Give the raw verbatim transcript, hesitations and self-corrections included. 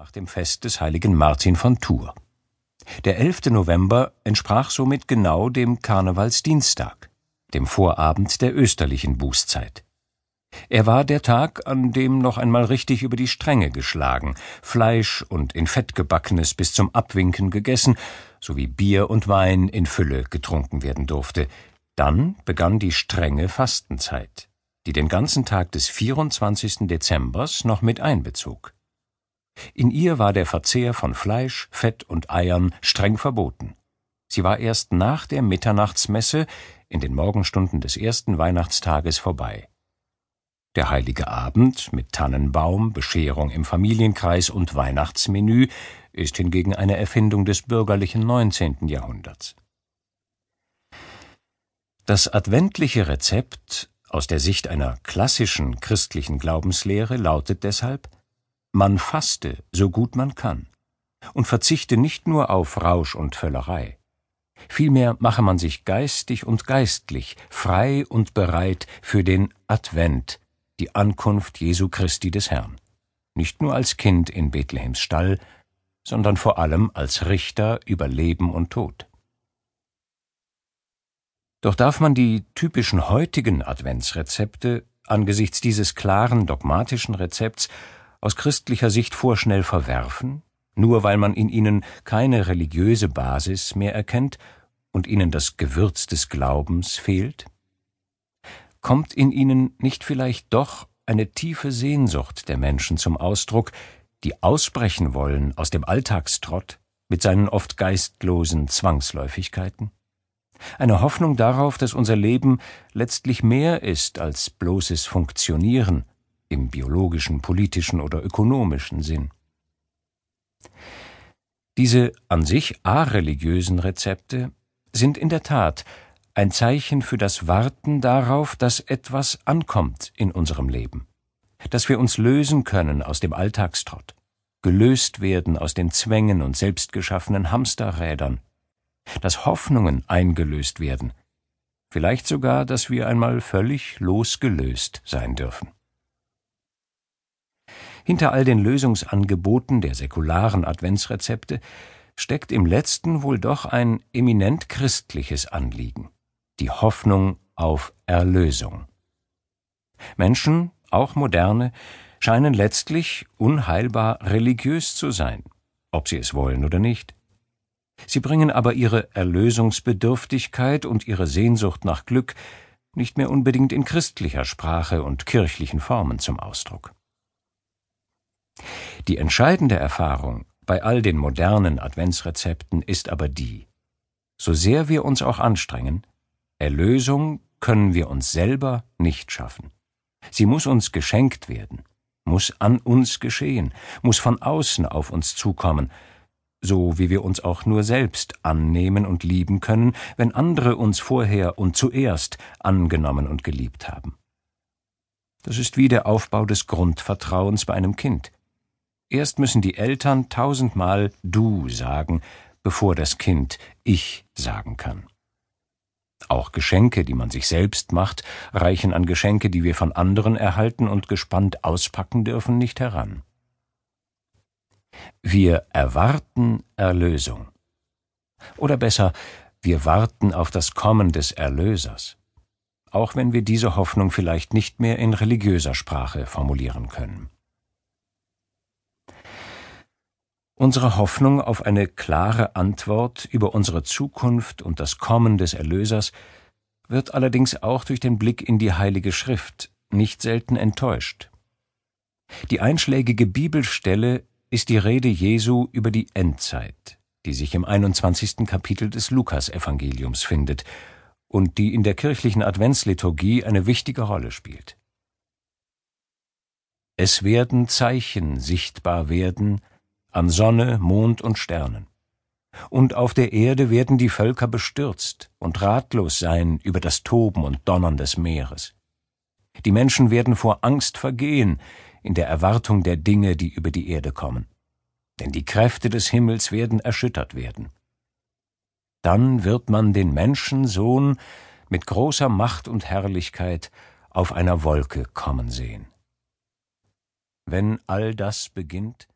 nach dem Fest des heiligen Martin von Tours. Der elfte November entsprach somit genau dem Karnevalsdienstag, dem Vorabend der österlichen Bußzeit. Er war der Tag, an dem noch einmal richtig über die Stränge geschlagen, Fleisch und in Fett gebackenes bis zum Abwinken gegessen, sowie Bier und Wein in Fülle getrunken werden durfte. Dann begann die strenge Fastenzeit, die den ganzen Tag des vierundzwanzigsten Dezembers noch mit einbezog. In ihr war der Verzehr von Fleisch, Fett und Eiern streng verboten. Sie war erst nach der Mitternachtsmesse in den Morgenstunden des ersten Weihnachtstages vorbei. Der heilige Abend mit Tannenbaum, Bescherung im Familienkreis und Weihnachtsmenü ist hingegen eine Erfindung des bürgerlichen neunzehnten Jahrhunderts. Das adventliche Rezept aus der Sicht einer klassischen christlichen Glaubenslehre lautet deshalb: Man faste, so gut man kann, und verzichte nicht nur auf Rausch und Völlerei. Vielmehr mache man sich geistig und geistlich frei und bereit für den Advent, die Ankunft Jesu Christi des Herrn, nicht nur als Kind in Bethlehems Stall, sondern vor allem als Richter über Leben und Tod. Doch darf man die typischen heutigen Adventsrezepte angesichts dieses klaren dogmatischen Rezepts aus christlicher Sicht vorschnell verwerfen, nur weil man in ihnen keine religiöse Basis mehr erkennt und ihnen das Gewürz des Glaubens fehlt? Kommt in ihnen nicht vielleicht doch eine tiefe Sehnsucht der Menschen zum Ausdruck, die ausbrechen wollen aus dem Alltagstrott mit seinen oft geistlosen Zwangsläufigkeiten? Eine Hoffnung darauf, dass unser Leben letztlich mehr ist als bloßes Funktionieren im biologischen, politischen oder ökonomischen Sinn. Diese an sich areligiösen Rezepte sind in der Tat ein Zeichen für das Warten darauf, dass etwas ankommt in unserem Leben, dass wir uns lösen können aus dem Alltagstrott, gelöst werden aus den Zwängen und selbstgeschaffenen Hamsterrädern, dass Hoffnungen eingelöst werden, vielleicht sogar, dass wir einmal völlig losgelöst sein dürfen. Hinter all den Lösungsangeboten der säkularen Adventsrezepte steckt im letzten wohl doch ein eminent christliches Anliegen: die Hoffnung auf Erlösung. Menschen, auch moderne, scheinen letztlich unheilbar religiös zu sein, ob sie es wollen oder nicht. Sie bringen aber ihre Erlösungsbedürftigkeit und ihre Sehnsucht nach Glück nicht mehr unbedingt in christlicher Sprache und kirchlichen Formen zum Ausdruck. Die entscheidende Erfahrung bei all den modernen Adventsrezepten ist aber die: So sehr wir uns auch anstrengen, Erlösung können wir uns selber nicht schaffen. Sie muss uns geschenkt werden, muss an uns geschehen, muss von außen auf uns zukommen, so wie wir uns auch nur selbst annehmen und lieben können, wenn andere uns vorher und zuerst angenommen und geliebt haben. Das ist wie der Aufbau des Grundvertrauens bei einem Kind. Erst müssen die Eltern tausendmal du sagen, bevor das Kind ich sagen kann. Auch Geschenke, die man sich selbst macht, reichen an Geschenke, die wir von anderen erhalten und gespannt auspacken dürfen, nicht heran. Wir erwarten Erlösung. Oder besser, wir warten auf das Kommen des Erlösers, auch wenn wir diese Hoffnung vielleicht nicht mehr in religiöser Sprache formulieren können. Unsere Hoffnung auf eine klare Antwort über unsere Zukunft und das Kommen des Erlösers wird allerdings auch durch den Blick in die Heilige Schrift nicht selten enttäuscht. Die einschlägige Bibelstelle ist die Rede Jesu über die Endzeit, die sich im einundzwanzigsten Kapitel des Lukasevangeliums findet und die in der kirchlichen Adventsliturgie eine wichtige Rolle spielt. Es werden Zeichen sichtbar werden an Sonne, Mond und Sternen. Und auf der Erde werden die Völker bestürzt und ratlos sein über das Toben und Donnern des Meeres. Die Menschen werden vor Angst vergehen in der Erwartung der Dinge, die über die Erde kommen. Denn die Kräfte des Himmels werden erschüttert werden. Dann wird man den Menschensohn mit großer Macht und Herrlichkeit auf einer Wolke kommen sehen. Wenn all das beginnt,